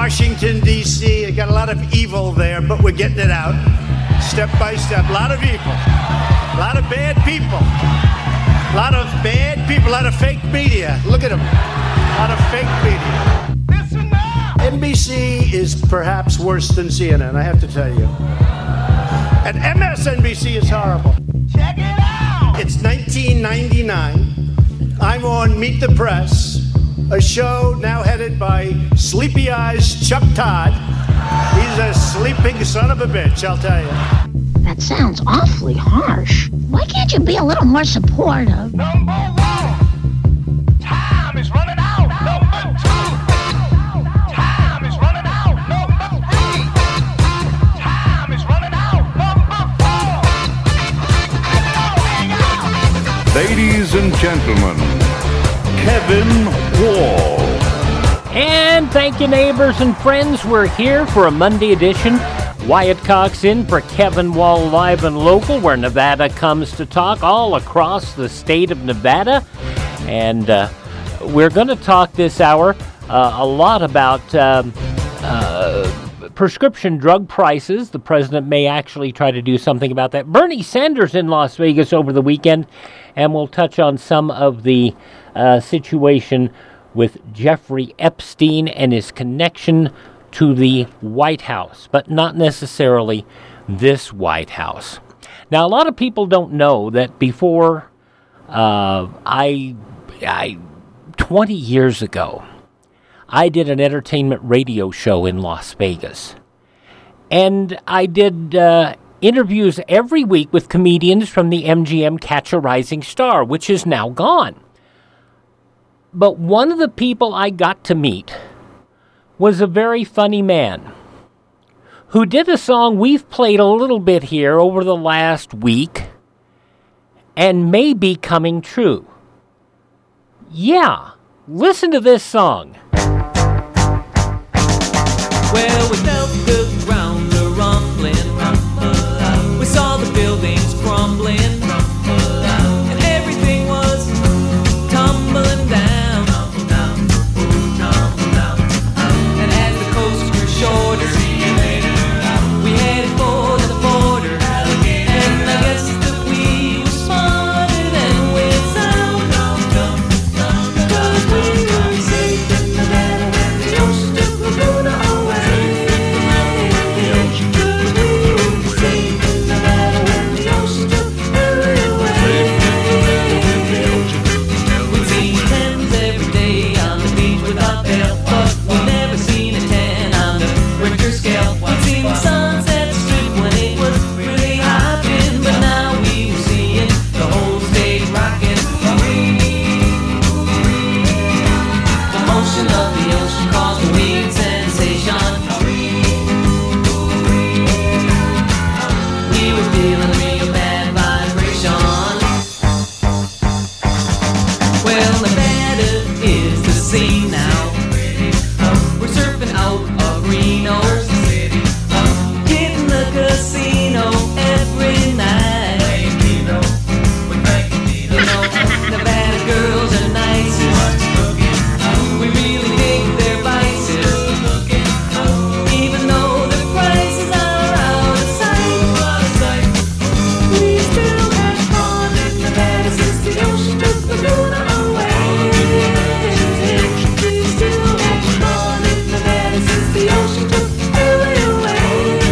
Washington, D.C. I got a lot of evil there, but we're getting it out step by step. A lot of evil. A lot of bad people. A lot of bad people. A lot of fake media. Look at them. A lot of fake media. Listen up. NBC is perhaps worse than CNN, I have to tell you. And MSNBC is horrible. Check it out. It's 1999. I'm on Meet the Press, a show now headed by Sleepy Eyes Chuck Todd. He's a sleeping son of a bitch, I'll tell you. That sounds awfully harsh. Why can't you be a little more supportive? Number one, time is running out. Number two, time is running out. Number three, time is running out. Number four. Ladies and gentlemen, Kevin Wall. And thank you, neighbors and friends. We're here for a Monday edition. Wyatt Cox in for Kevin Wall Live and Local, where Nevada comes to talk all across the state of Nevada. And we're going to talk this hour a lot about prescription drug prices. The president may actually try to do something about that. Bernie Sanders in Las Vegas over the weekend, and we'll touch on some of the situation with Jeffrey Epstein and his connection to the White House, but not necessarily this White House. Now, a lot of people don't know that before 20 years ago, I did an entertainment radio show in Las Vegas. And I did interviews every week with comedians from the MGM Catch a Rising Star, which is now gone. But one of the people I got to meet was a very funny man who did a song we've played a little bit here over the last week and may be coming true. Yeah, listen to this song. Well, we felt the ground a-rumbling, we saw the buildings crumbling, and everything was tumbling down. And as the coast grew shorter, we headed for the border, and I guess that we were smarter than we sound, 'cause we were safe in Nevada when the ocean took Laguna away. 'Cause we were safe in Nevada when the ocean took Laguna away. We'd see tens every day on the beach without bail, but we never seen a 10 on the Richter scale. We'd seen the Sunset Strip when it was really hopping, but now we were seeing the whole state rocking. The motion of the ocean caused a weird sensation. We were feeling a real bad vibration. Well, Nevada is the scene now. We're surfing out of Reno, hitting the casino every night. You know, Nevada girls are nicest. We really dig their vices, even though the prices are out of sight. We still have fun in Nevada since the ocean took Laguna away. We still have fun in Nevada since the ocean took LA away.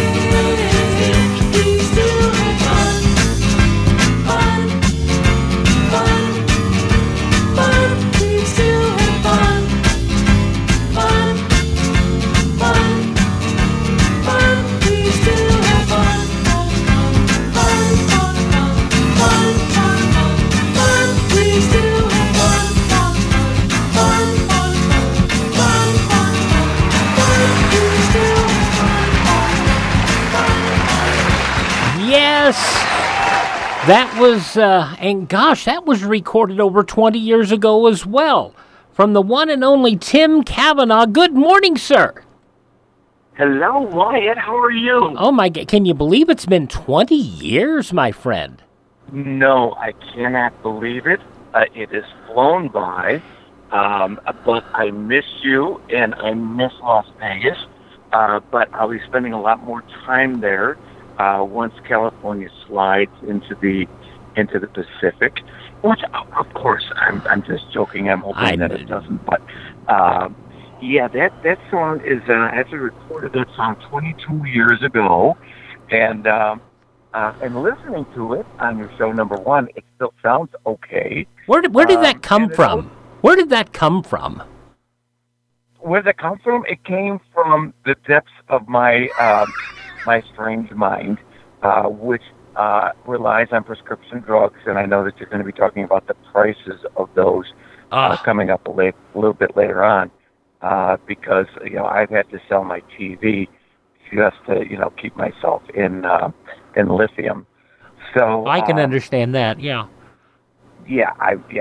We still have fun, fun, fun, fun. We still have fun, fun, fun, fun. We still have fun, fun, fun, fun, fun, fun, fun. We still have fun, fun, fun, fun, fun, fun, fun. We still have fun, Yes, that was, and gosh, that was recorded over 20 years ago as well. From the one and only Tim Cavanaugh. Good morning, sir. Hello, Wyatt. How are you? Oh my God, can you believe it's been 20 years, my friend? No, I cannot believe it. It has flown by. But I miss you, and I miss Las Vegas. But I'll be spending a lot more time there once California slides into the Pacific. Which, of course, I'm just joking. I'm hoping that it doesn't. But yeah, that song is I actually recorded that song 22 years ago, and listening to it on your show, number one, it still sounds okay. Where did that come from? Where did that come from? Where did it come from? It came from the depths of my my strange mind, which relies on prescription drugs, and I know that you're going to be talking about the prices of those coming up a little bit later on, because I've had to sell my TV just to keep myself in lithium. So I can understand that. Yeah. Yeah.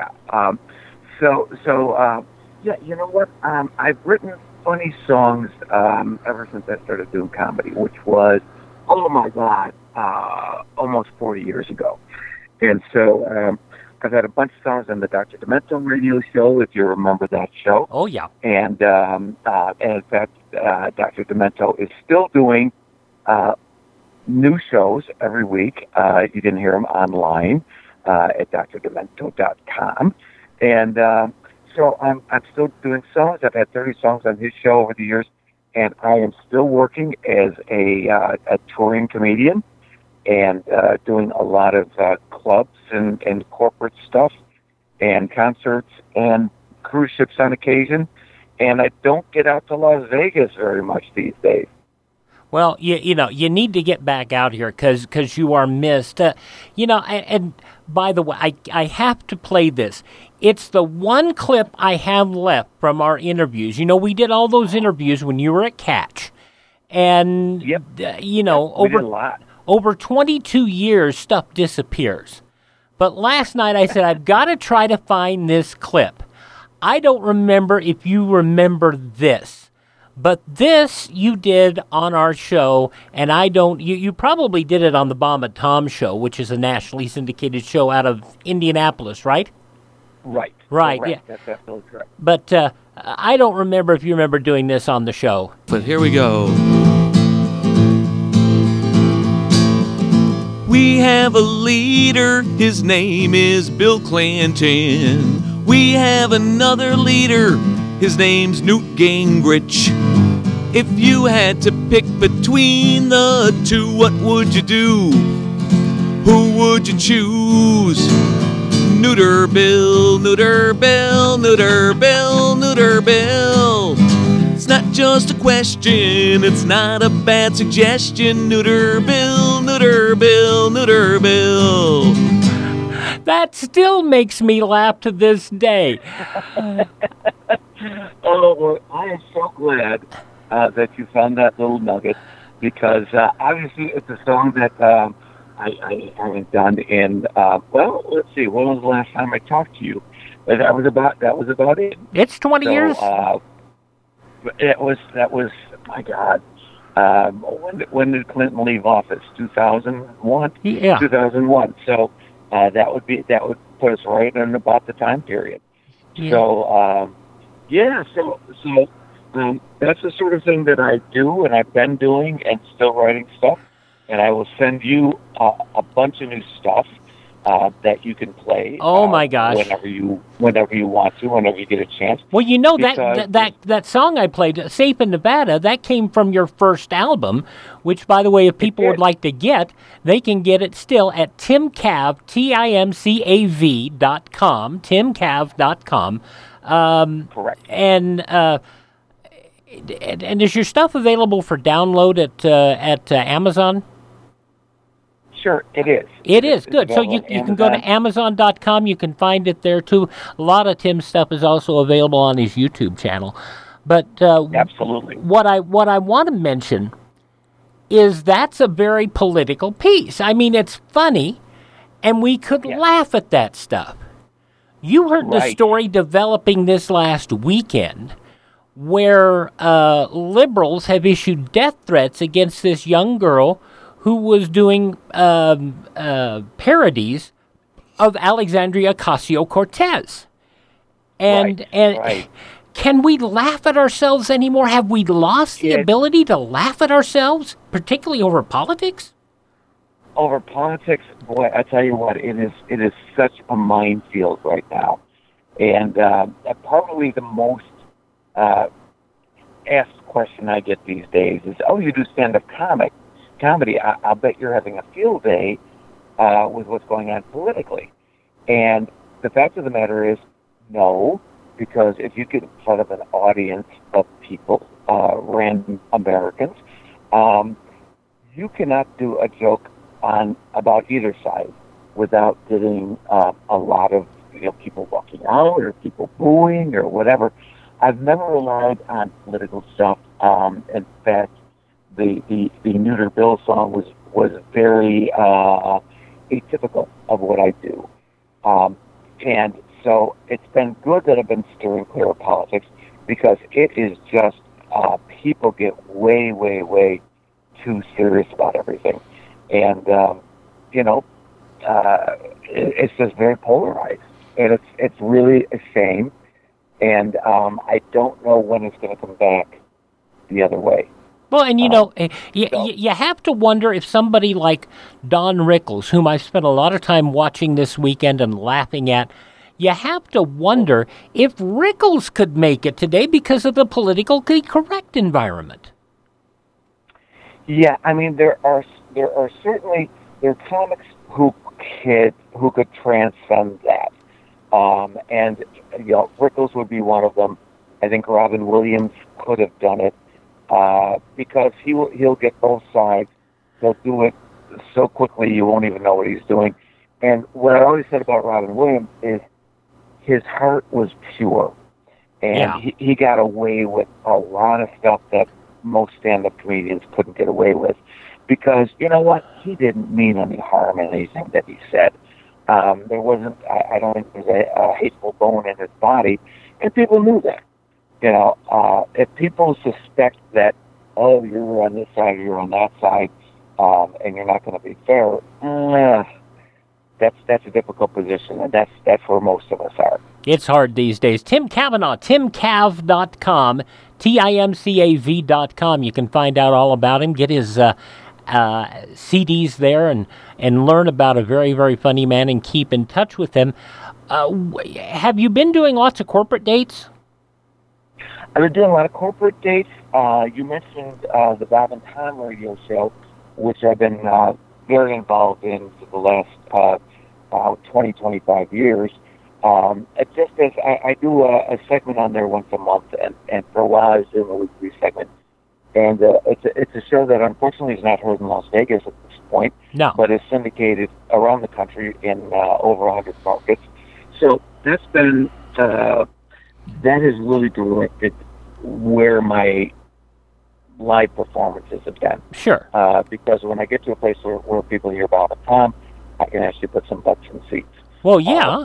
So you know what? I've written funny songs ever since I started doing comedy, which was, oh my God, almost 40 years ago. And so I've had a bunch of songs on the Dr. Demento radio show, if you remember that show. Oh, yeah. And in fact, Dr. Demento is still doing new shows every week. You can hear them online at drdemento.com. And so I'm still doing songs. I've had 30 songs on his show over the years, and I am still working as a touring comedian and doing a lot of clubs and corporate stuff and concerts and cruise ships on occasion. And I don't get out to Las Vegas very much these days. Well, you need to get back out here because you are missed. And by the way, I have to play this. It's the one clip I have left from our interviews. We did all those interviews when you were at Catch. And, we did a lot. Over 22 years, stuff disappears. But last night I said, I've got to try to find this clip. I don't remember if you remember this. But this you did on our show, and you probably did it on the Bomb and Tom show, which is a nationally syndicated show out of Indianapolis, right? Right. Right, correct. yeah. That's absolutely correct. But I don't remember if you remember doing this on the show. But here we go. We have a leader, his name is Bill Clinton. We have another leader, his name's Newt Gingrich. If you had to pick between the two, what would you do? Who would you choose? Neuter Bill, Neuter Bill, Neuter Bill, Neuter Bill. It's not just a question, it's not a bad suggestion. Neuter Bill, Neuter Bill, Neuter Bill. That still makes me laugh to this day. Oh, well, I am so glad that you found that little nugget, because obviously it's a song that I haven't done in, well, let's see, when was the last time I talked to you? But that was about it. It's 20 years? That was, my God, when did Clinton leave office? 2001? Yeah. 2001. So that would put us right in about the time period. Yeah. So, so that's the sort of thing that I do, and I've been doing, and still writing stuff. And I will send you a bunch of new stuff that you can play. Oh my gosh! Whenever you want to, whenever you get a chance. Well, that song I played, "Safe in Nevada," that came from your first album, which, by the way, if people would like to get, they can get it still at timcav, timcav.com, timcav.com. Correct. And is your stuff available for download at Amazon? Sure, it is. It is, good. So you can go to Amazon.com. You can find it there, too. A lot of Tim's stuff is also available on his YouTube channel. But absolutely, what I want to mention is that's a very political piece. I mean, it's funny, and we could laugh at that stuff. You heard the story developing this last weekend, where liberals have issued death threats against this young girl who was doing parodies of Alexandria Ocasio-Cortez. And Right. can we laugh at ourselves anymore? Have we lost the ability to laugh at ourselves, particularly over politics? Over politics, boy, I tell you what, it is such a minefield right now. And probably the most asked question I get these days is, "Oh, you do stand-up comedy? I'll bet you're having a field day with what's going on politically." And the fact of the matter is, no, because if you get in front of an audience of people, random Americans, you cannot do a joke about either side without getting a lot of people walking out or people booing or whatever. I've never relied on political stuff. In fact, the Neuter Bill song was very atypical of what I do. And so it's been good that I've been steering clear of politics, because it is just people get way, way, way too serious about everything. And, it's just very polarized. And it's really a shame. And I don't know when it's going to come back the other way. Well, and you have to wonder if somebody like Don Rickles, whom I've spent a lot of time watching this weekend and laughing at, you have to wonder if Rickles could make it today because of the politically correct environment. Yeah, I mean there are certainly comics who could transcend that, and Rickles would be one of them. I think Robin Williams could have done it. Because he'll get both sides. He'll do it so quickly you won't even know what he's doing. And what I always said about Robin Williams is his heart was pure. And he got away with a lot of stuff that most stand-up comedians couldn't get away with. Because, you know what? He didn't mean any harm in anything that he said. There wasn't, I don't think there's a hateful bone in his body. And people knew that. If people suspect that, oh, you're on this side, you're on that side, and you're not going to be fair, that's a difficult position, and that's where most of us are. It's hard these days. Tim Cavanaugh, timcav.com, TIMCAV.com. You can find out all about him, get his CDs there, and learn about a very, very funny man and keep in touch with him. Have you been doing lots of corporate dates? I've been doing a lot of corporate dates. You mentioned the Bob and Tom radio show, which I've been very involved in for the last 20, 25 years. It's just as I do a segment on there once a month, and for a while I was doing a weekly segment. And it's a show that unfortunately is not heard in Las Vegas at this point, but is syndicated around the country in over 100 markets. So that's been... that has really directed where my live performances have been. Sure. Because when I get to a place where people hear Bob and Tom, I can actually put some butts in seats. Well, yeah.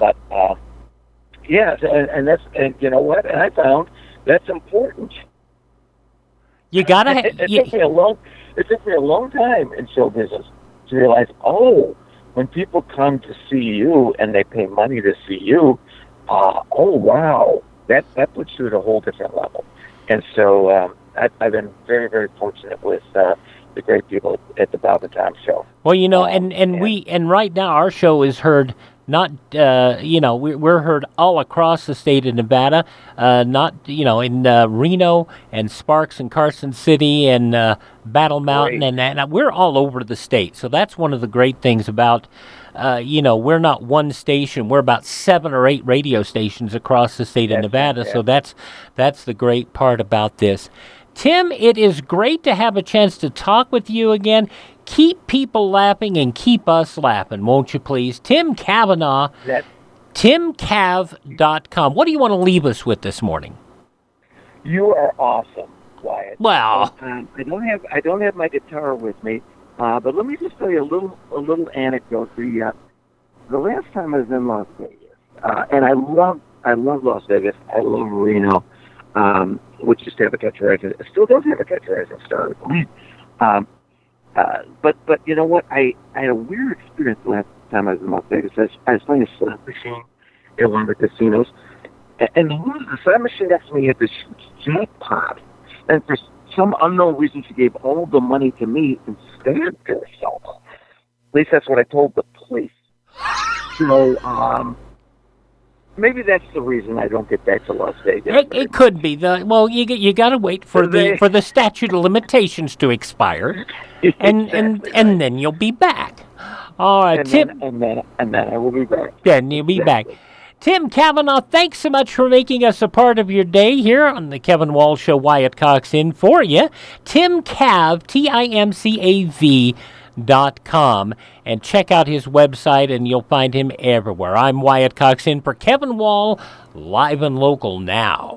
And you know what? And I found that's important. You gotta. It took me a long time in show business to realize, when people come to see you and they pay money to see you, wow. That puts you at a whole different level. And so I've been very, very fortunate with the great people at the Bob and Tom show. Well, and right now our show is heard we're heard all across the state of Nevada, in Reno and Sparks and Carson City and Battle Mountain, and we're all over the state. So that's one of the great things about we're not one station. We're about 7 or 8 radio stations across the state of Nevada. So that's the great part about this. Tim, it is great to have a chance to talk with you again. Keep people laughing and keep us laughing, won't you please? Tim Cavanaugh, timcav.com. What do you want to leave us with this morning? You are awesome, Wyatt. Well, I don't have my guitar with me. But let me just tell you a little anecdote. The last time I was in Las Vegas, and I love Las Vegas. I love Reno, which used to have a Catch a Rising. It still does have a Catch a Rising Star. But you know what? I had a weird experience the last time I was in Las Vegas. I was playing a slot machine at one of the casinos, And the slot machine next to me had this jackpot. And for some unknown reason, she gave all the money to me instead of herself. At least that's what I told the police. So, maybe that's the reason I don't get back to Las Vegas. It could be. You got to wait for the statute of limitations to expire, and then you'll be back. All right, Tim. And then I will be back. Then you'll be back. Tim Cavanaugh, thanks so much for making us a part of your day here on the Kevin Wall Show. Wyatt Cox in for you. Tim Cav, TIMCAV.com, and check out his website and you'll find him everywhere. I'm Wyatt Cox in for Kevin Wall, live and local now.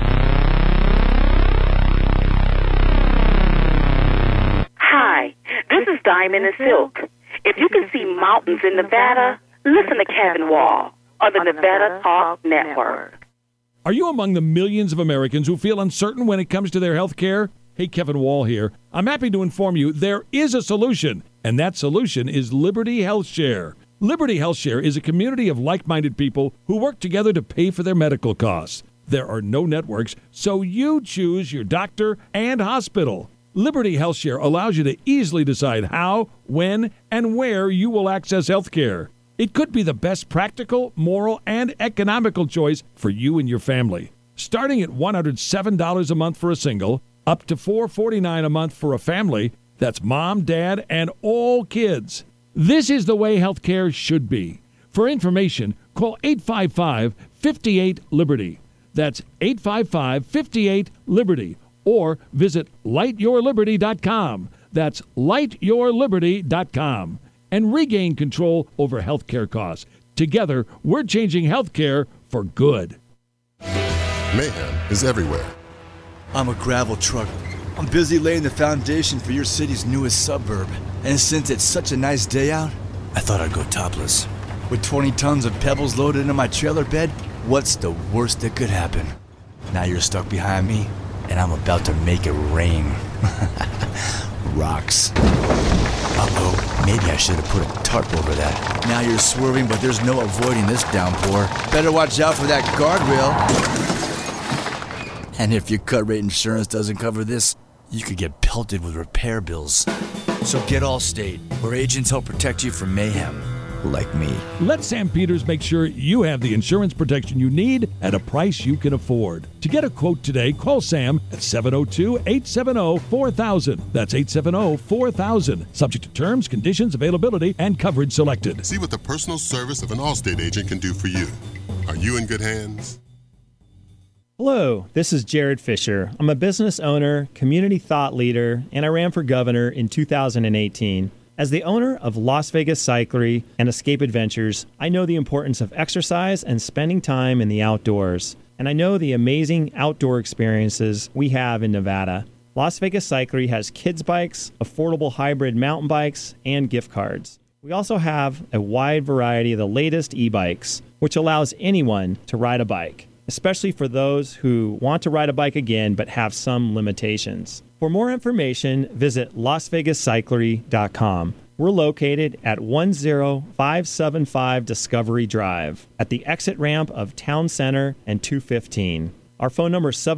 Hi, this is Diamond and Silk. If you can see mountains in Nevada, listen to Kevin Wall on the Nevada Talk Network. Are you among the millions of Americans who feel uncertain when it comes to their health care? Hey, Kevin Wall here. I'm happy to inform you there is a solution, and that solution is Liberty Health Share. Liberty Health Share is a community of like-minded people who work together to pay for their medical costs. There are no networks, so you choose your doctor and hospital. Liberty Health Share allows you to easily decide how, when, and where you will access health care. It could be the best practical, moral, and economical choice for you and your family. Starting at $107 a month for a single, up to $449 a month for a family, that's mom, dad, and all kids. This is the way healthcare should be. For information, call 855-58-LIBERTY. That's 855-58-LIBERTY. Or visit lightyourliberty.com. That's lightyourliberty.com. And regain control over healthcare costs. Together, we're changing healthcare for good. Mayhem is everywhere. I'm a gravel truck. I'm busy laying the foundation for your city's newest suburb. And since it's such a nice day out, I thought I'd go topless. With 20 tons of pebbles loaded into my trailer bed, what's the worst that could happen? Now you're stuck behind me, and I'm about to make it rain. Rocks. Uh-oh, maybe I should have put a tarp over that. Now you're swerving, but there's no avoiding this downpour. Better watch out for that guardrail. And if your cut rate insurance doesn't cover this, you could get pelted with repair bills. So get Allstate, where agents help protect you from mayhem. Like me. Let Sam Peters make sure you have the insurance protection you need at a price you can afford. To get a quote today, call Sam at 702-870-4000. That's 870-4000. Subject to terms, conditions, availability, and coverage selected. See what the personal service of an Allstate agent can do for you. Are you in good hands? Hello, this is Jared Fisher. I'm a business owner, community thought leader, and I ran for governor in 2018. As the owner of Las Vegas Cyclery and Escape Adventures, I know the importance of exercise and spending time in the outdoors. And I know the amazing outdoor experiences we have in Nevada. Las Vegas Cyclery has kids bikes, affordable hybrid mountain bikes, and gift cards. We also have a wide variety of the latest e-bikes, which allows anyone to ride a bike, especially for those who want to ride a bike again but have some limitations. For more information, visit LasVegasCyclery.com. We're located at 10575 Discovery Drive at the exit ramp of Town Center and 215. Our phone number is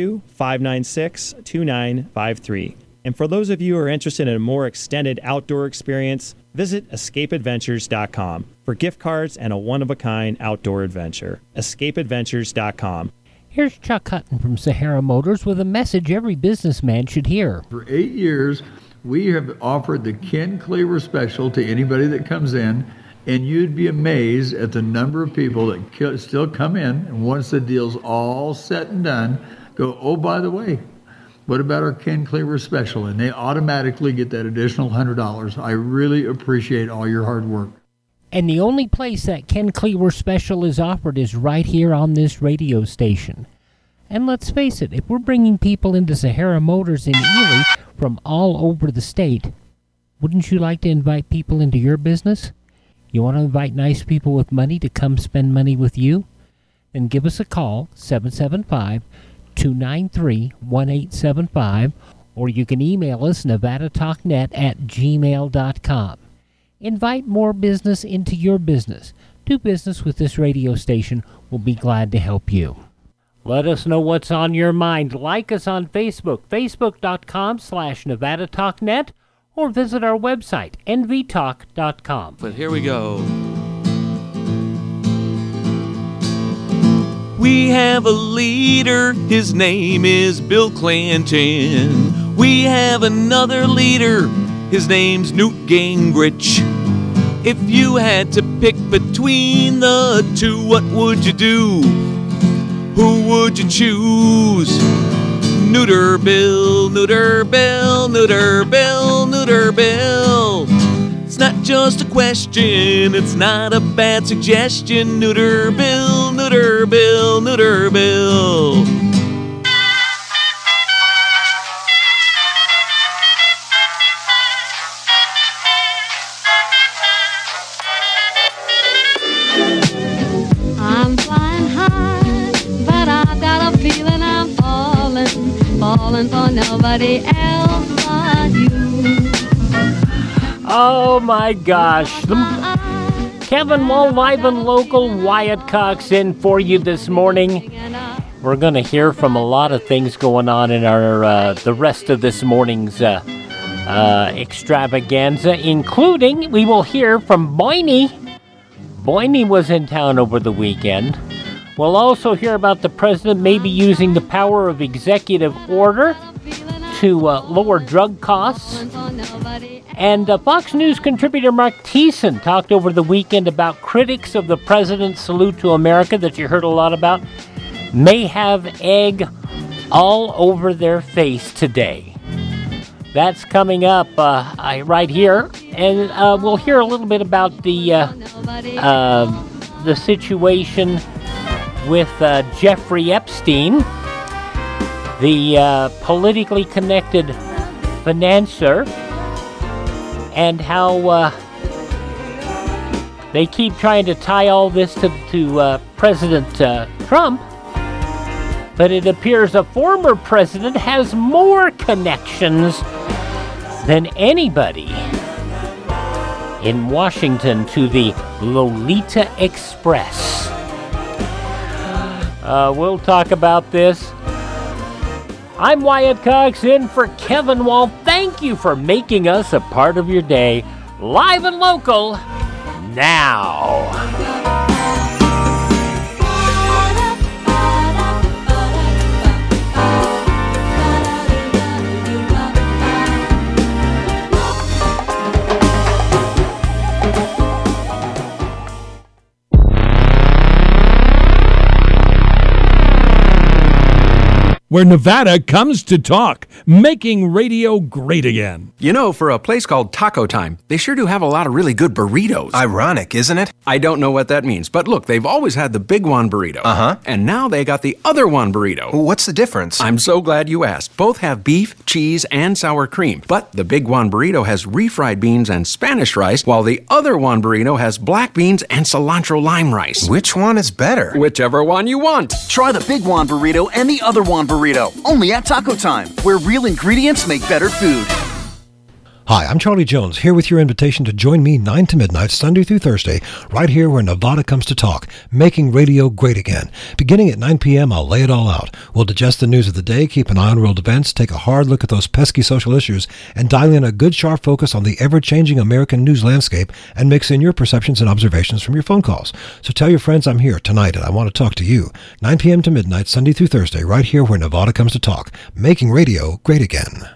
702-596-2953. And for those of you who are interested in a more extended outdoor experience, visit EscapeAdventures.com for gift cards and a one-of-a-kind outdoor adventure. EscapeAdventures.com. Here's Chuck Hutton from Sahara Motors with a message every businessman should hear. For 8 years, we have offered the Ken Cleaver Special to anybody that comes in, and you'd be amazed at the number of people that still come in, and once the deal's all set and done, go, oh, by the way, what about our Ken Cleaver Special? And they automatically get that additional $100. I really appreciate all your hard work. And the only place that Ken Cleaver Special is offered is right here on this radio station. And let's face it, if we're bringing people into Sahara Motors in Ely from all over the state, wouldn't you like to invite people into your business? You want to invite nice people with money to come spend money with you? Then give us a call, 775-293-1875, or you can email us, nevadatalknet@gmail.com. Invite more business into your business. do business with this radio station, we'll be glad to help you. Let us know what's on your mind. Like us on Facebook, facebook.com/NevadaTalkNet, or visit our website, nvtalk.com. But here we go. We have a leader, his name is Bill Clinton. We have another leader, his name's Newt Gingrich. If you had to pick between the two, what would you do? Who would you choose? Neuter Bill, Neuter Bill, Neuter Bill, Neuter Bill. It's not just a question, it's not a bad suggestion. Neuter Bill, Neuter Bill, Neuter Bill. I'm flying high, but I've got a feeling I'm falling for nobody else but you. Oh my gosh. Kevin Wall, live and local, Wyatt Cox in for you this morning. We're going to hear from a lot of things going on in our the rest of this morning's extravaganza, including we will hear from Boyne. Boyne was in town over the weekend. We'll also hear about the president maybe using the power of executive order to lower drug costs. And Fox News contributor Mark Thiessen talked over the weekend about critics of the president's salute to America that you heard a lot about may have egg all over their face today. That's coming up right here. And we'll hear a little bit about the situation with Jeffrey Epstein, the politically connected financier, and how they keep trying to tie all this to President Trump. But it appears a former president has more connections than anybody in Washington to the Lolita Express. We'll talk about this. I'm Wyatt Cox in for Kevin Wall. Thank you for making us a part of your day. Live and local, now. Where Nevada comes to talk, making radio great again. You know, for a place called Taco Time, they sure do have a lot of really good burritos. Ironic, isn't it? I don't know what that means, but look, they've always had the Big Juan burrito. Uh-huh. And now they got the Other Juan burrito. What's the difference? I'm so glad you asked. Both have beef, cheese, and sour cream. But the Big Juan burrito has refried beans and Spanish rice, while the Other Juan burrito has black beans and cilantro lime rice. Which one is better? Whichever one you want. Try the Big Juan burrito and the Other Juan burrito. Only at Taco Time, where real ingredients make better food. Hi, I'm Charlie Jones, here with your invitation to join me 9 to midnight, Sunday through Thursday, right here where Nevada comes to talk, making radio great again. Beginning at 9 p.m., I'll lay it all out. We'll digest the news of the day, keep an eye on world events, take a hard look at those pesky social issues, and dial in a good sharp focus on the ever-changing American news landscape and mix in your perceptions and observations from your phone calls. So tell your friends I'm here tonight and I want to talk to you. 9 p.m. to midnight, Sunday through Thursday, right here where Nevada comes to talk, making radio great again.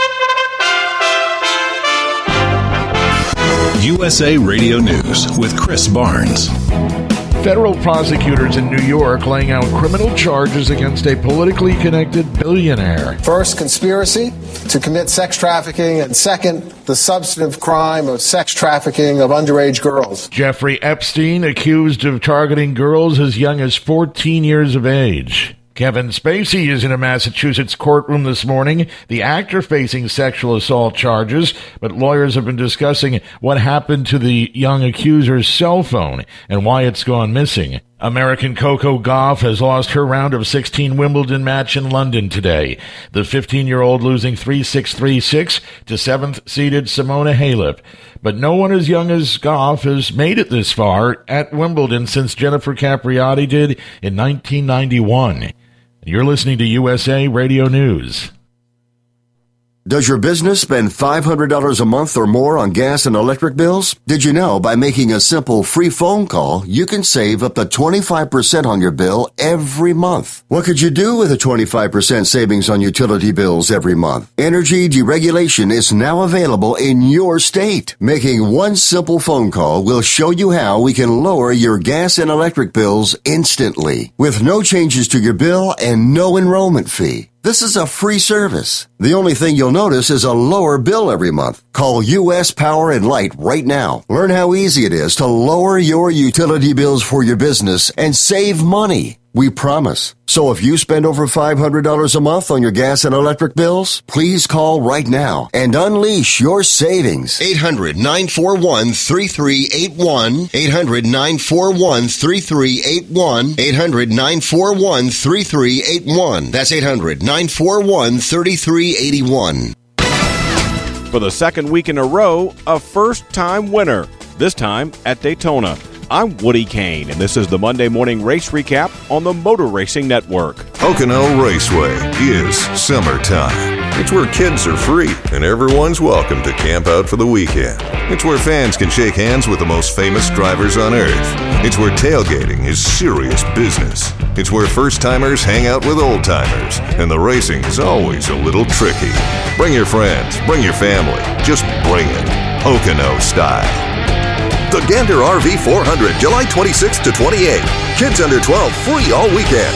USA Radio News with Chris Barnes. Federal prosecutors in New York laying out criminal charges against a politically connected billionaire. First, conspiracy to commit sex trafficking, and second, the substantive crime of sex trafficking of underage girls. Jeffrey Epstein accused of targeting girls as young as 14 years of age. Kevin Spacey is in a Massachusetts courtroom this morning, the actor facing sexual assault charges, but lawyers have been discussing what happened to the young accuser's cell phone and why it's gone missing. American Coco Gauff has lost her round of 16 Wimbledon match in London today. The 15-year-old losing 3-6, 3-6 to 7th-seeded Simona Halep. But no one as young as Gauff has made it this far at Wimbledon since Jennifer Capriati did in 1991. You're listening to USA Radio News. Does your business spend $500 a month or more on gas and electric bills? Did you know by making a simple free phone call, you can save up to 25% on your bill every month? What could you do with a 25% savings on utility bills every month? Energy deregulation is now available in your state. Making one simple phone call will show you how we can lower your gas and electric bills instantly with no changes to your bill and no enrollment fee. This is a free service. The only thing you'll notice is a lower bill every month. Call U.S. Power and Light right now. Learn how easy it is to lower your utility bills for your business and save money. We promise. So if you spend over $500 a month on your gas and electric bills, please call right now and unleash your savings. 800-941-3381. 800-941-3381. 800-941-3381. That's 800-941-3381. For the second week in a row, a first-time winner, this time at Daytona. I'm Woody Kane, and this is the Monday Morning Race Recap on the Motor Racing Network. Pocono Raceway is summertime. It's where kids are free and everyone's welcome to camp out for the weekend. It's where fans can shake hands with the most famous drivers on earth. It's where tailgating is serious business. It's where first-timers hang out with old-timers, and the racing is always a little tricky. Bring your friends, bring your family, just bring it. Pocono style. The Gander RV 400, July 26th to 28. Kids under 12, free all weekend.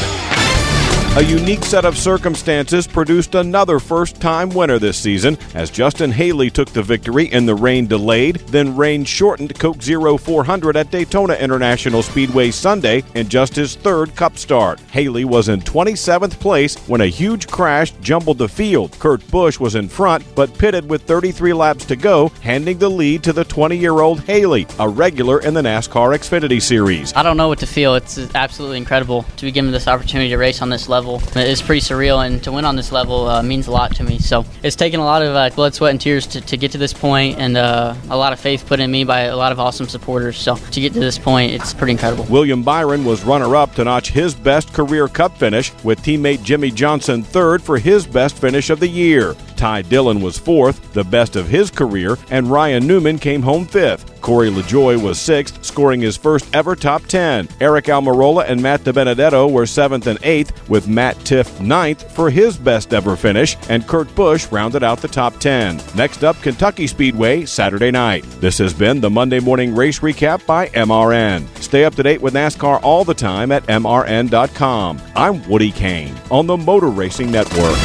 A unique set of circumstances produced another first-time winner this season as Justin Haley took the victory in the rain-delayed, then rain-shortened Coke Zero 400 at Daytona International Speedway Sunday in just his third Cup start. Haley was in 27th place when a huge crash jumbled the field. Kurt Busch was in front, but pitted with 33 laps to go, handing the lead to the 20-year-old Haley, a regular in the NASCAR Xfinity Series. I don't know what to feel. It's absolutely incredible to be given this opportunity to race on this level. It's pretty surreal, and to win on this level means a lot to me. So it's taken a lot of blood, sweat, and tears to get to this point, and a lot of faith put in me by a lot of awesome supporters. So to get to this point, it's pretty incredible. William Byron was runner-up to notch his best career Cup finish, with teammate Jimmy Johnson third for his best finish of the year. Ty Dillon was fourth, the best of his career, and Ryan Newman came home fifth. Corey LaJoie was sixth, scoring his first ever top 10. Eric Almirola and Matt DiBenedetto were seventh and eighth, with Matt Tiff ninth for his best ever finish, and Kurt Busch rounded out the top 10. Next up, Kentucky Speedway, Saturday night. This has been the Monday Morning Race Recap by MRN. Stay up to date with NASCAR all the time at MRN.com. I'm Woody Kane on the Motor Racing Network.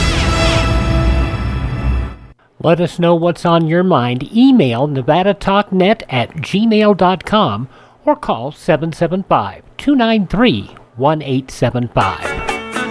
Let us know what's on your mind. Email nevadatalknet@gmail.com or call 775-293-1875.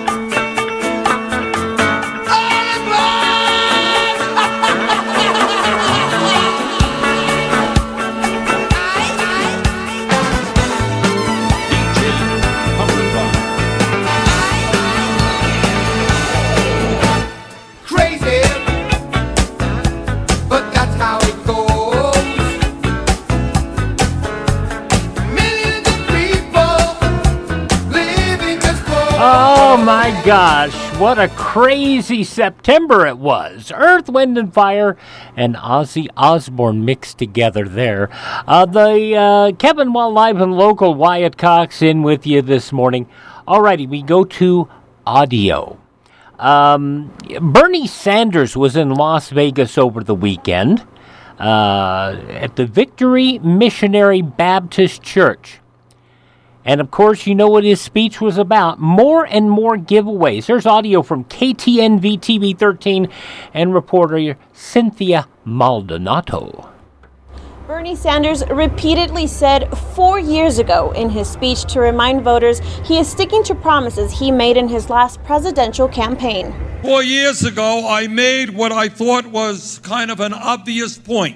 Oh my gosh, what a crazy September it was. Earth, Wind & Fire and Ozzy Osbourne mixed together there. Kevin Wall Live and Local, Wyatt Cox in with you this morning. Alrighty, we go to audio. Bernie Sanders was in Las Vegas over the weekend at the Victory Missionary Baptist Church. And, of course, you know what his speech was about. More and more giveaways. There's audio from KTNV TV 13 and reporter Cynthia Maldonado. Bernie Sanders repeatedly said 4 years ago in his speech to remind voters he is sticking to promises he made in his last presidential campaign. 4 years ago, I made what I thought was kind of an obvious point.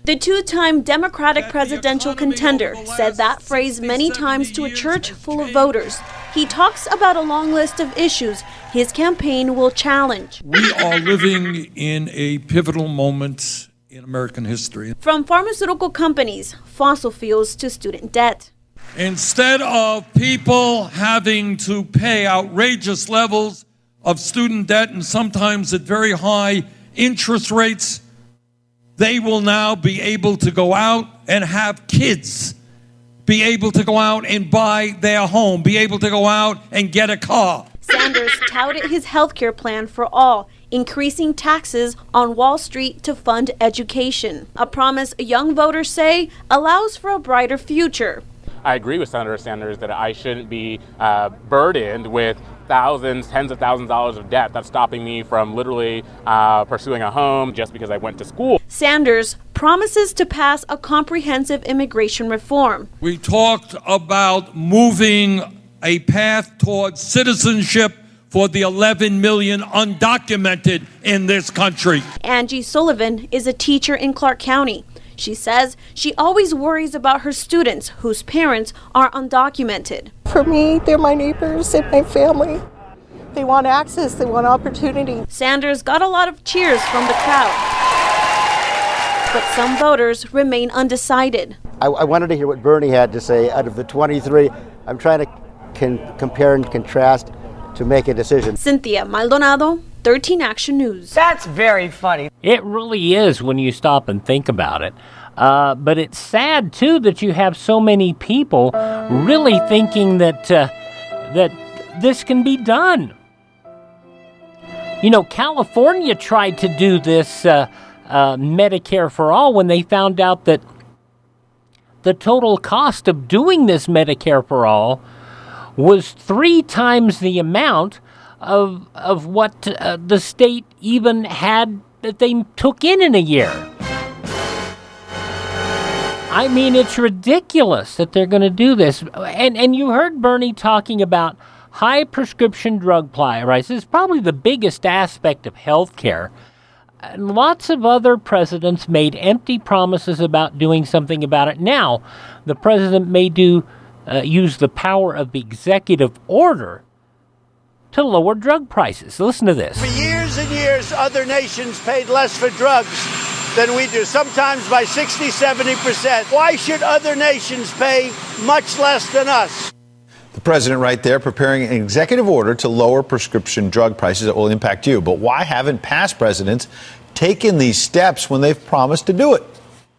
The two-time Democratic presidential contender said that phrase many times to a church full of voters. He talks about a long list of issues his campaign will challenge. We are living in a pivotal moment in American history. From pharmaceutical companies, fossil fuels to student debt. Instead of people having to pay outrageous levels of student debt and sometimes at very high interest rates, they will now be able to go out and have kids, be able to go out and buy their home, be able to go out and get a car. Sanders touted his health care plan for all, increasing taxes on Wall Street to fund education, a promise young voters say allows for a brighter future. I agree with Senator Sanders that I shouldn't be burdened with thousands, tens of thousands of dollars of debt that's stopping me from literally pursuing a home just because I went to school. Sanders promises to pass a comprehensive immigration reform. We talked about moving a path towards citizenship for the 11 million undocumented in this country. Angie Sullivan is a teacher in Clark County. She says she always worries about her students whose parents are undocumented. For me, they're my neighbors and my family. They want access, they want opportunity. Sanders got a lot of cheers from the crowd, but some voters remain undecided. I wanted to hear what Bernie had to say. Out of the 23, I'm trying to compare and contrast to make a decision. Cynthia Maldonado, 13 Action News. That's very funny. It really is when you stop and think about it. But it's sad, too, that you have so many people really thinking that this can be done. You know, California tried to do this Medicare for All when they found out that the total cost of doing this Medicare for All was 3 times the amount of what the state even had that they took in a year. I mean, it's ridiculous that they're going to do this. And you heard Bernie talking about high prescription drug prices, probably the biggest aspect of health care. Lots of other presidents made empty promises about doing something about it. Now, the president may use the power of the executive order to lower drug prices. Listen to this. For years and years, other nations paid less for drugs than we do, sometimes by 60, 70%. Why should other nations pay much less than us? The president right there preparing an executive order to lower prescription drug prices that will impact you. But why haven't past presidents taken these steps when they've promised to do it?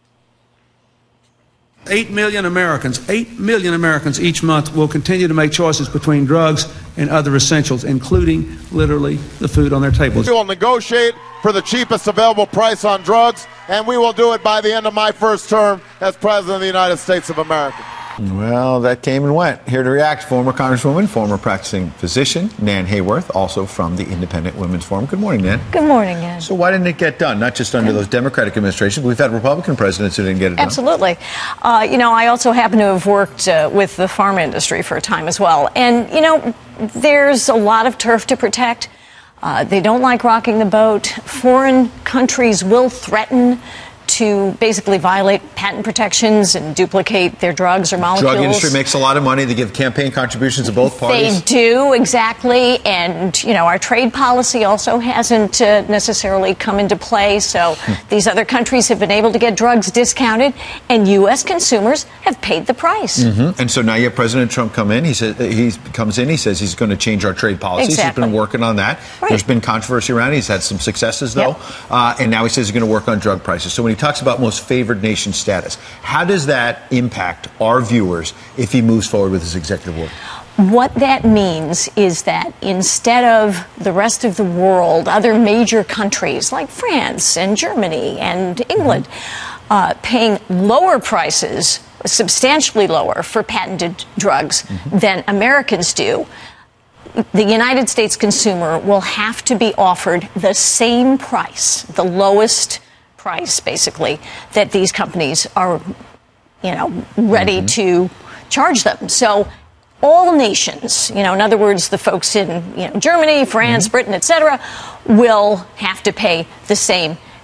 8 million Americans each month will continue to make choices between drugs and other essentials, including literally the food on their tables. We will negotiate for the cheapest available price on drugs, and we will do it by the end of my first term as President of the United States of America. Well, that came and went. Here to react, former Congresswoman, former practicing physician, Nan Hayworth, also from the Independent Women's Forum. Good morning, Nan. Good morning, Nan. So why didn't it get done? Not just under those Democratic administrations. We've had Republican presidents who didn't get it done. Absolutely. I also happen to have worked with the farm industry for a time as well. And, there's a lot of turf to protect. They don't like rocking the boat. Foreign countries will threaten to basically violate patent protections and duplicate their drugs or molecules. The drug industry makes a lot of money. They give campaign contributions to both parties. They do, exactly. And, our trade policy also hasn't necessarily come into play. So these other countries have been able to get drugs discounted, and U.S. consumers have paid the price. Mm-hmm. And so now you have President Trump come in. He says he says he's going to change our trade policies. Exactly. He's been working on that. Right. There's been controversy around it. He's had some successes, though. Yep. And now he says he's going to work on drug prices. So when he talks about most favored nation status, how does that impact our viewers if he moves forward with his executive order? What that means is that instead of the rest of the world, other major countries like France and Germany and England paying lower prices, substantially lower for patented drugs than Americans do, the United States consumer will have to be offered the same price, the lowest price, basically, that these companies are, ready to charge them. So all nations, in other words, the folks in Germany, France, Britain, etc., will have to pay the same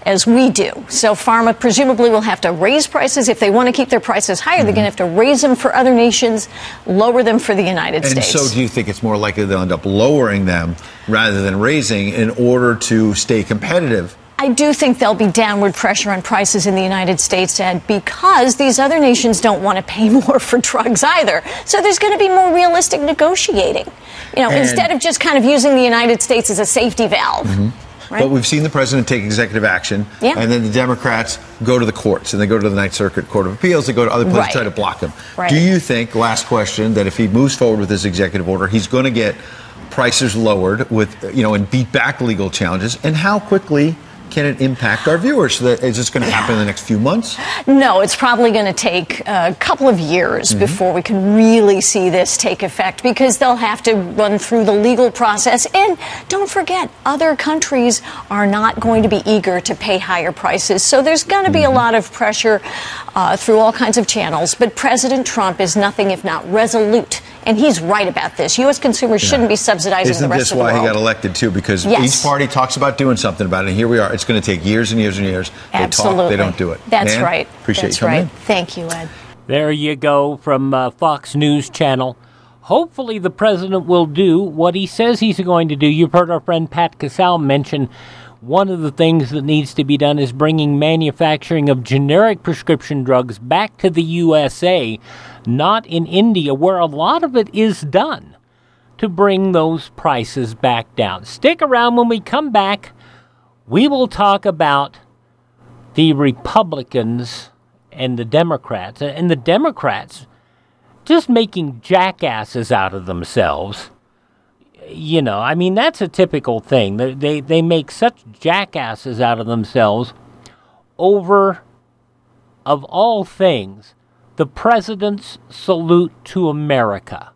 as we do. So pharma presumably will have to raise prices. If they want to keep their prices higher, they're going to have to raise them for other nations, lower them for the United States. And so do you think it's more likely they'll end up lowering them rather than raising in order to stay competitive? I do think there'll be downward pressure on prices in the United States, Ed, because these other nations don't want to pay more for drugs either. So there's going to be more realistic negotiating, instead of just kind of using the United States as a safety valve. Right? But we've seen the president take executive action, and then the Democrats go to the courts, and they go to the Ninth Circuit Court of Appeals, they go to other places to try to block him. Right. Do you think, last question, that if he moves forward with this executive order, he's going to get prices lowered with, and beat back legal challenges? And how quickly can it impact our viewers? So is this going to happen in the next few months? No, it's probably going to take a couple of years before we can really see this take effect, because they'll have to run through the legal process. And don't forget, other countries are not going to be eager to pay higher prices. So there's going to be a lot of pressure through all kinds of channels. But President Trump is nothing if not resolute. And he's right about this. U.S. consumers shouldn't be subsidizing the rest of the world. Isn't this why he got elected, too? Because each party talks about doing something about it, and here we are. It's going to take years and years and years. They talk, they don't do it. That's Nan, right. Appreciate you coming in. Thank you, Ed. There you go from Fox News Channel. Hopefully the president will do what he says he's going to do. You've heard our friend Pat Casal mention one of the things that needs to be done is bringing manufacturing of generic prescription drugs back to the USA, not in India, where a lot of it is done, to bring those prices back down. Stick around. When we come back, we will talk about the Republicans and the Democrats. And the Democrats just making jackasses out of themselves. That's a typical thing. They make such jackasses out of themselves over, of all things, the president's salute to America.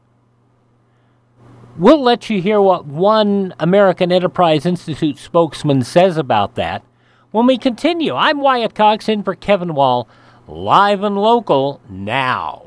We'll let you hear what one American Enterprise Institute spokesman says about that when we continue. I'm Wyatt Cox in for Kevin Wall, live and local now.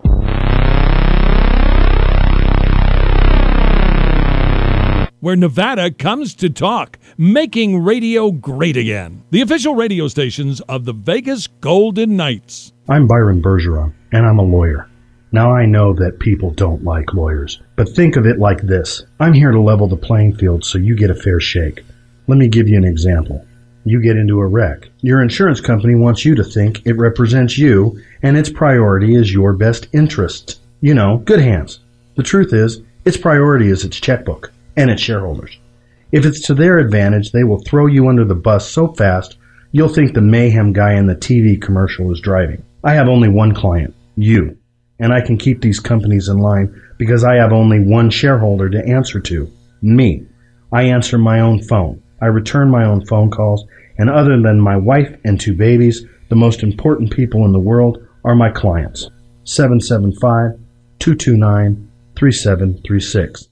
Where Nevada comes to talk, making radio great again. The official radio stations of the Vegas Golden Knights. I'm Byron Bergeron, and I'm a lawyer. Now I know that people don't like lawyers, but think of it like this. I'm here to level the playing field so you get a fair shake. Let me give you an example. You get into a wreck. Your insurance company wants you to think it represents you, and its priority is your best interest. Good hands. The truth is, its priority is its checkbook and its shareholders. If it's to their advantage, they will throw you under the bus so fast, you'll think the mayhem guy in the TV commercial is driving. I have only one client, you, and I can keep these companies in line because I have only one shareholder to answer to, me. I answer my own phone. I return my own phone calls, and other than my wife and 2 babies, the most important people in the world are my clients. 775-229-3736.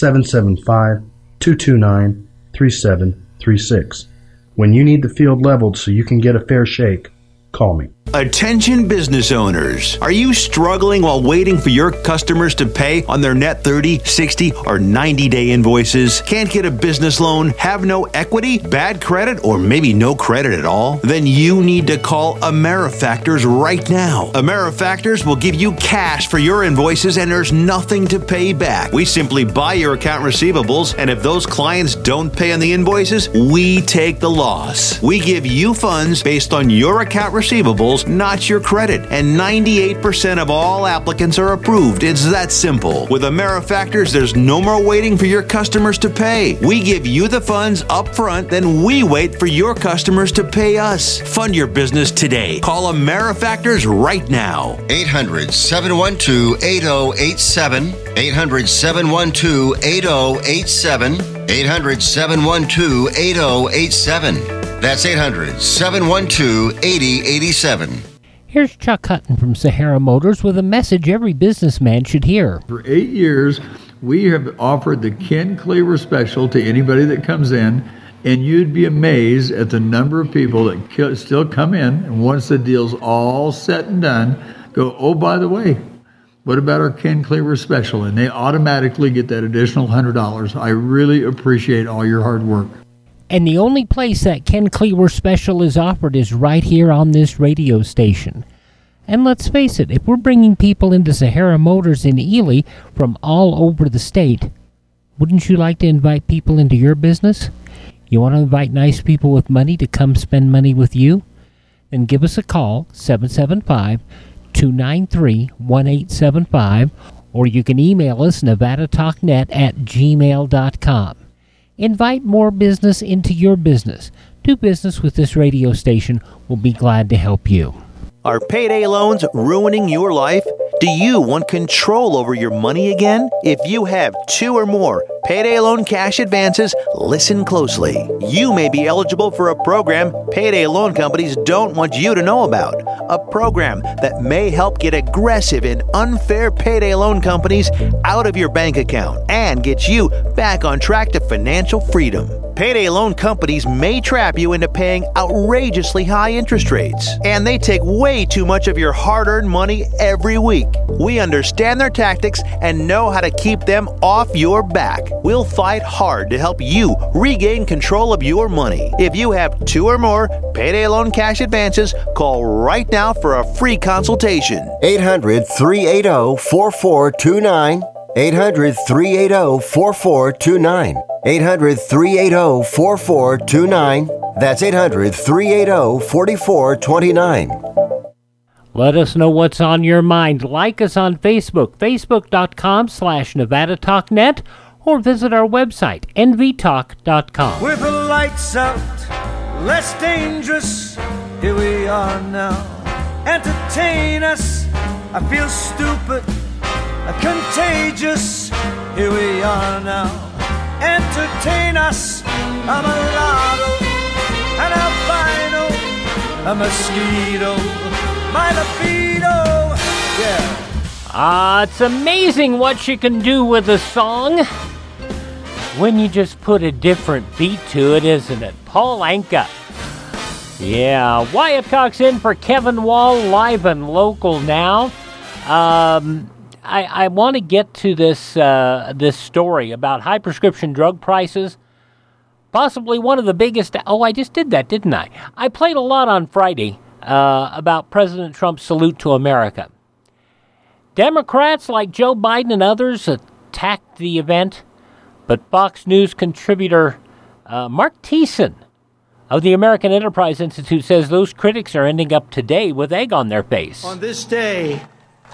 775-229-3736. When you need the field leveled so you can get a fair shake, call me. Attention business owners. Are you struggling while waiting for your customers to pay on their net 30, 60, or 90-day invoices? Can't get a business loan? Have no equity? Bad credit? Or maybe no credit at all? Then you need to call AmeriFactors right now. AmeriFactors will give you cash for your invoices and there's nothing to pay back. We simply buy your account receivables, and if those clients don't pay on the invoices, we take the loss. We give you funds based on your account receivables, not your credit, and 98% of all applicants are approved. It's that simple. With AmeriFactors, there's no more waiting for your customers to pay. We give you the funds up front, then we wait for your customers to pay us. Fund your business today. Call AmeriFactors right now. 800-712-8087. 800-712-8087. 800-712-8087. That's 800-712-8087. Here's Chuck Hutton from Sahara Motors with a message every businessman should hear. For 8 years, we have offered the Ken Cleaver special to anybody that comes in, and you'd be amazed at the number of people that still come in, and once the deal's all set and done, go, oh, by the way, what about our Ken Cleaver special? And they automatically get that additional $100. I really appreciate all your hard work. And the only place that Ken Cleaver special is offered is right here on this radio station. And let's face it, if we're bringing people into Sahara Motors in Ely from all over the state, wouldn't you like to invite people into your business? You want to invite nice people with money to come spend money with you? Then give us a call, 775-293-1875, or you can email us, nevadatalknet@gmail.com. Invite more business into your business. Do business with this radio station. We'll be glad to help you. Are payday loans ruining your life? Do you want control over your money again? If you have 2 or more payday loan cash advances, listen closely. You may be eligible for a program payday loan companies don't want you to know about. A program that may help get aggressive and unfair payday loan companies out of your bank account and get you back on track to financial freedom. Payday loan companies may trap you into paying outrageously high interest rates, and they take way too much of your hard-earned money every week. We understand their tactics and know how to keep them off your back. We'll fight hard to help you regain control of your money. If you have 2 or more payday loan cash advances, call right now for a free consultation. 800-380-4429. 800-380-4429. 800-380-4429. That's 800-380-4429. Let us know what's on your mind. Like us on Facebook, facebook.com/NevadaTalkNet, or visit our website, nvtalk.com. With the lights out, less dangerous, here we are now. Entertain us, I feel stupid, contagious, here we are now. Entertain us, I'm a lotto, an albino, a mosquito, my libido, yeah. It's amazing what you can do with a song when you just put a different beat to it, isn't it? Paul Anka. Yeah, Wyatt Cox in for Kevin Wall, live and local now. I want to get to this story about high prescription drug prices. Possibly one of the biggest... Oh, I just did that, didn't I? I played a lot on Friday about President Trump's salute to America. Democrats like Joe Biden and others attacked the event, but Fox News contributor Mark Thiessen of the American Enterprise Institute says those critics are ending up today with egg on their face. On this day,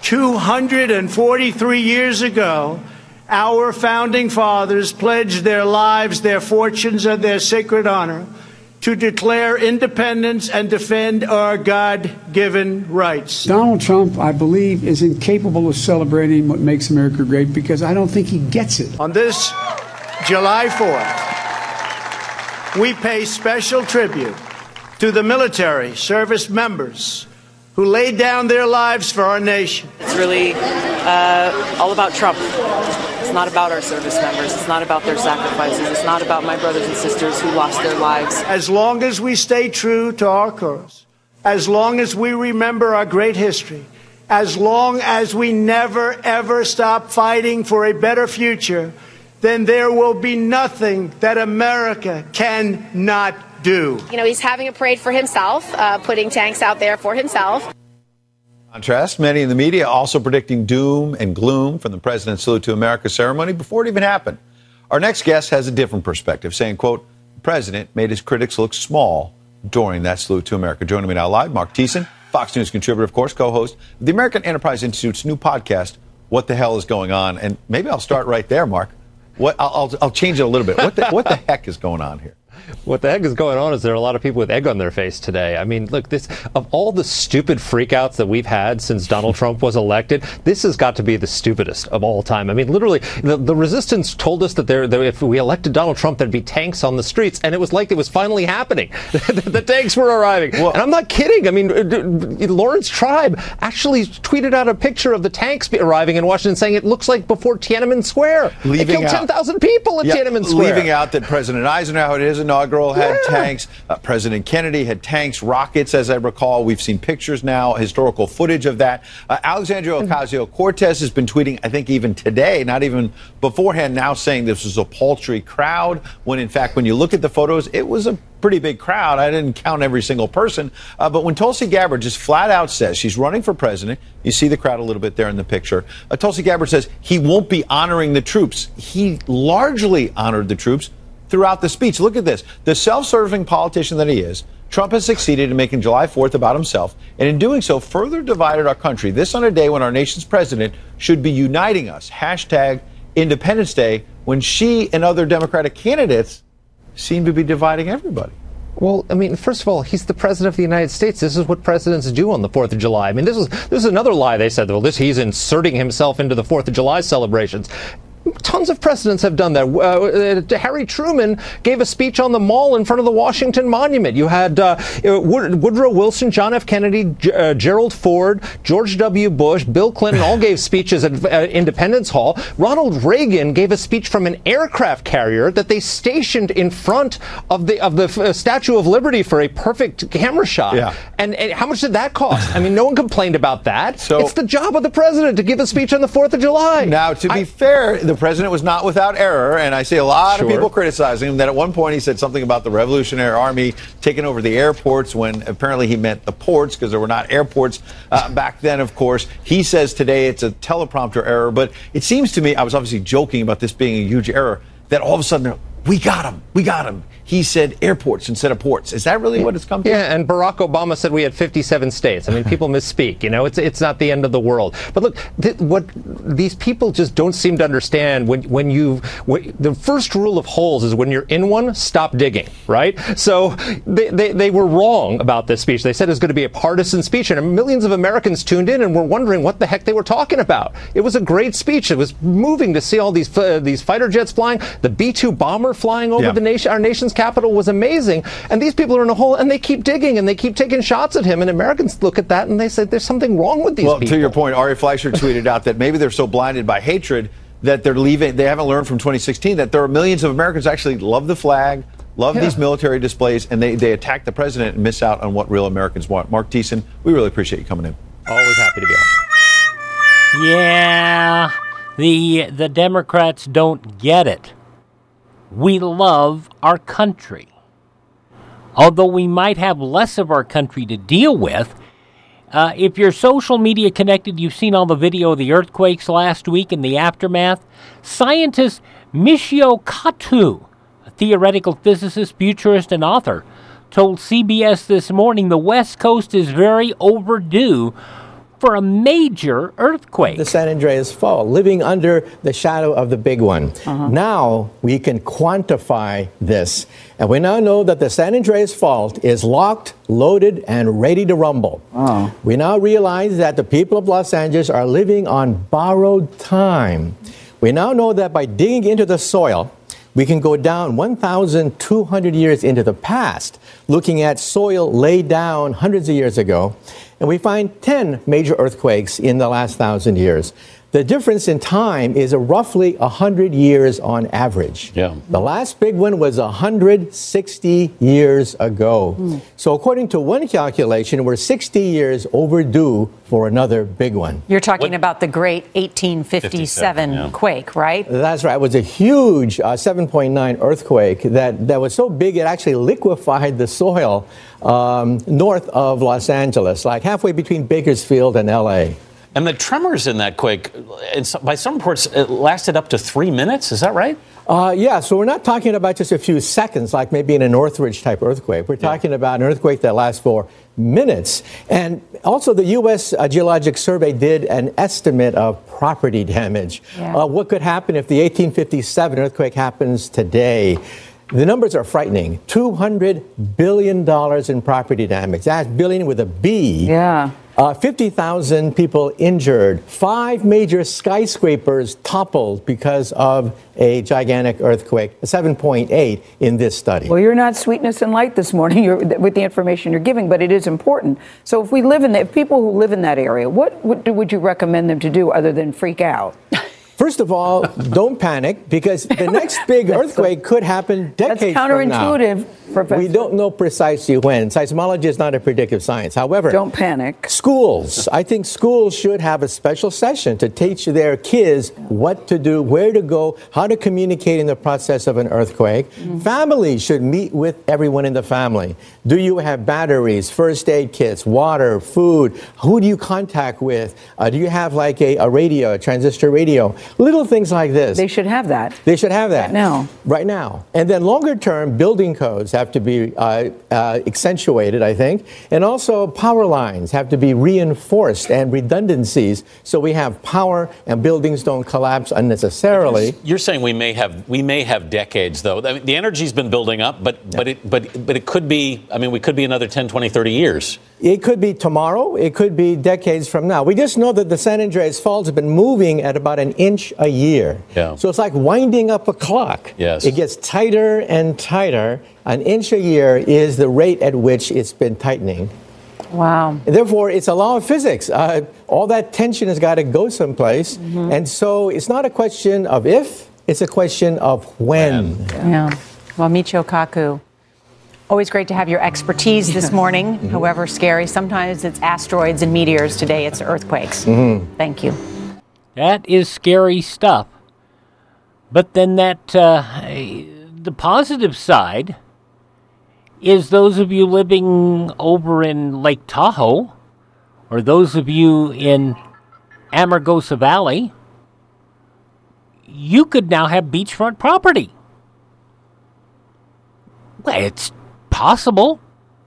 243 years ago, our founding fathers pledged their lives, their fortunes, and their sacred honor to declare independence and defend our God-given rights. Donald Trump, I believe, is incapable of celebrating what makes America great because I don't think he gets it. On this July 4th, we pay special tribute to the military service members who laid down their lives for our nation. It's really all about Trump. It's not about our service members. It's not about their sacrifices. It's not about my brothers and sisters who lost their lives. As long as we stay true to our cause, as long as we remember our great history, as long as we never, ever stop fighting for a better future, then there will be nothing that America cannot do. You know, he's having a parade for himself, putting tanks out there for himself. Contrast, many in the media also predicting doom and gloom from the President's Salute to America ceremony before it even happened. Our next guest has a different perspective, saying, quote, the President made his critics look small during that Salute to America. Joining me now live, Mark Thiessen, Fox News contributor, of course, co-host of the American Enterprise Institute's new podcast, What the Hell is Going On? And maybe I'll start right there, Mark. I'll change it a little bit. What the heck is going on here? What the heck is going on is there are a lot of people with egg on their face today. I mean, look, this of all the stupid freakouts that we've had since Donald Trump was elected, this has got to be the stupidest of all time. I mean, literally, the resistance told us that if we elected Donald Trump, there'd be tanks on the streets, and it was like it was finally happening. The tanks were arriving. Well, and I'm not kidding. I mean, Lawrence Tribe actually tweeted out a picture of the tanks arriving in Washington saying it looks like before Tiananmen Square. They killed 10,000 people at Tiananmen Square. Leaving out that President Eisenhower isn't inaugural had tanks. President Kennedy had tanks, rockets, as I recall. We've seen pictures now, historical footage of that. Alexandria Ocasio-Cortez has been tweeting, I think even today, not even beforehand, now saying this was a paltry crowd, when in fact, when you look at the photos, it was a pretty big crowd. I didn't count every single person. But when Tulsi Gabbard just flat out says she's running for president, you see the crowd a little bit there in the picture. Tulsi Gabbard says he won't be honoring the troops. He largely honored the troops throughout the speech. Look at this. The self-serving politician that he is, Trump has succeeded in making July 4th about himself, and in doing so, further divided our country. This on a day when our nation's president should be uniting us. Hashtag Independence Day, when she and other Democratic candidates seem to be dividing everybody. Well, I mean, first of all, he's the president of the United States. This is what presidents do on the 4th of July. I mean, this is another lie they said. Well, he's inserting himself into the 4th of July celebrations. Tons of presidents have done that. Harry Truman gave a speech on the Mall in front of the Washington Monument. You had Woodrow Wilson, John F. Kennedy, Gerald Ford, George W. Bush, Bill Clinton all gave speeches at Independence Hall. Ronald Reagan gave a speech from an aircraft carrier that they stationed in front of the Statue of Liberty for a perfect camera shot. Yeah. And how much did that cost? I mean, no one complained about that. So it's the job of the president to give a speech on the 4th of July. Now, to be fair, the president was not without error, and I see a lot of people criticizing him that at one point he said something about the Revolutionary Army taking over the airports when apparently he meant the ports because there were not airports back then, of course. He says today it's a teleprompter error, but it seems to me, I was obviously joking about this being a huge error, that all of a sudden, we got him. He said airports instead of ports. Is that really what it's come to? Yeah, and Barack Obama said we had 57 states. I mean, people misspeak. You know, it's not the end of the world. But look, what these people just don't seem to understand when the first rule of holes is when you're in one, stop digging, right? So they were wrong about this speech. They said it was going to be a partisan speech, and millions of Americans tuned in and were wondering what the heck they were talking about. It was a great speech. It was moving to see all these fighter jets flying, the B-2 bomber flying over our nation's capital was amazing, and these people are in a hole and they keep digging and they keep taking shots at him, and Americans look at that and they say there's something wrong with these people. Well, to your point, Ari Fleischer tweeted out that maybe they're so blinded by hatred that they haven't learned from 2016 that there are millions of Americans who actually love the flag, love these military displays, and they attack the president and miss out on what real Americans want. Mark Thiessen, we really appreciate you coming in. Always happy to be on. Yeah, the Democrats don't get it. We love our country. Although we might have less of our country to deal with, if you're social media connected, you've seen all the video of the earthquakes last week and the aftermath. Scientist Michio Kaku, a theoretical physicist, futurist, and author, told CBS this morning the West Coast is very overdue for a major earthquake. The San Andreas Fault, living under the shadow of the big one. Now we can quantify this. And we now know that the San Andreas Fault is locked, loaded, and ready to rumble. We now realize that the people of Los Angeles are living on borrowed time. We now know that by digging into the soil, we can go down 1,200 years into the past, looking at soil laid down hundreds of years ago, and we find 10 major earthquakes in the last 1,000 years. The difference in time is roughly 100 years on average. Yeah. The last big one was 160 years ago. So according to one calculation, we're 60 years overdue for another big one. You're talking about the great 1857 quake, right? That's right. It was a huge 7.9 earthquake that was so big it actually liquefied the soil north of Los Angeles, like halfway between Bakersfield and L.A. And the tremors in that quake, by some reports, it lasted up to 3 minutes. Is that right? Yeah, so we're not talking about just a few seconds, like maybe in a Northridge type earthquake. We're talking about an earthquake that lasts for minutes. And also the U.S. Geologic Survey did an estimate of property damage. What could happen if the 1857 earthquake happens today? The numbers are frightening. $200 billion in property damage. That's billion with a B. Yeah. 50,000 people injured. 5 major skyscrapers toppled because of a gigantic earthquake, 7.8 in this study. Well, you're not sweetness and light this morning with the information you're giving, but it is important. So if people who live in that area, what would you recommend them to do other than freak out? First of all, don't panic, because the next big earthquake could happen decades from now. That's counterintuitive, Professor. We don't know precisely when. Seismology is not a predictive science. However, don't panic. Schools. I think schools should have a special session to teach their kids what to do, where to go, how to communicate in the process of an earthquake. Mm-hmm. Families should meet with everyone in the family. Do you have batteries, first aid kits, water, food? Who do you contact with? Do you have like a radio, a transistor radio? Little things like this. They should have that. They should have that. Right now. And then longer term, building codes have to be accentuated, I think. And also power lines have to be reinforced and redundancies so we have power and buildings don't collapse unnecessarily. You're saying we may have decades, though. I mean, the energy's been building up, but it could be, I mean, we could be another 10, 20, 30 years. It could be tomorrow. It could be decades from now. We just know that the San Andreas Fault has been moving at about an inch a year. Yeah. So it's like winding up a clock. Yes. It gets tighter and tighter. An inch a year is the rate at which it's been tightening. Wow. And therefore, it's a law of physics. All that tension has got to go someplace. Mm-hmm. And so it's not a question of if, it's a question of when. Yeah. Well, Michio Kaku, always great to have your expertise this morning, Mm-hmm. however scary. Sometimes it's asteroids and meteors. Today it's earthquakes. Mm-hmm. Thank you. That is scary stuff. But then the positive side is those of you living over in Lake Tahoe, or those of you in Amargosa Valley, you could now have beachfront property. Well, it's possible.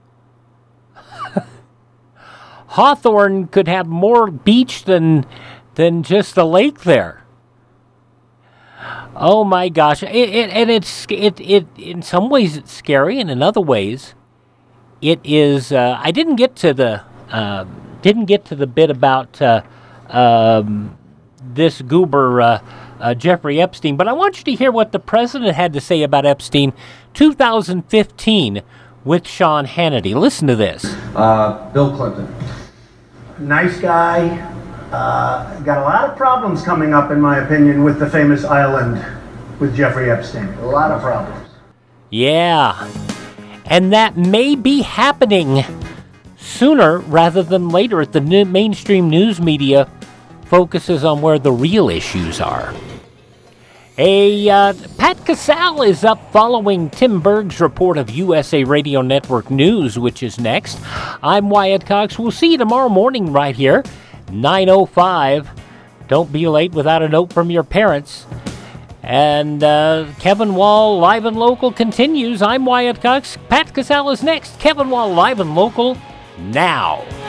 Hawthorne could have more beach than just the lake there. Oh my gosh! It in some ways it's scary, and in other ways, it is. I didn't get to the bit about this goober Jeffrey Epstein, but I want you to hear what the president had to say about Epstein, 2015, with Sean Hannity. Listen to this. Bill Clinton, nice guy. Got a lot of problems coming up, in my opinion, with the famous island with Jeffrey Epstein. A lot of problems. Yeah. And that may be happening sooner rather than later as the mainstream news media focuses on where the real issues are. Pat Casale is up following Tim Berg's report of USA Radio Network News, which is next. I'm Wyatt Cox. We'll see you tomorrow morning right here. 9:05. Don't be late without a note from your parents. And Kevin Wall, Live and Local, continues. I'm Wyatt Cox. Pat Casale is next. Kevin Wall, Live and Local, now.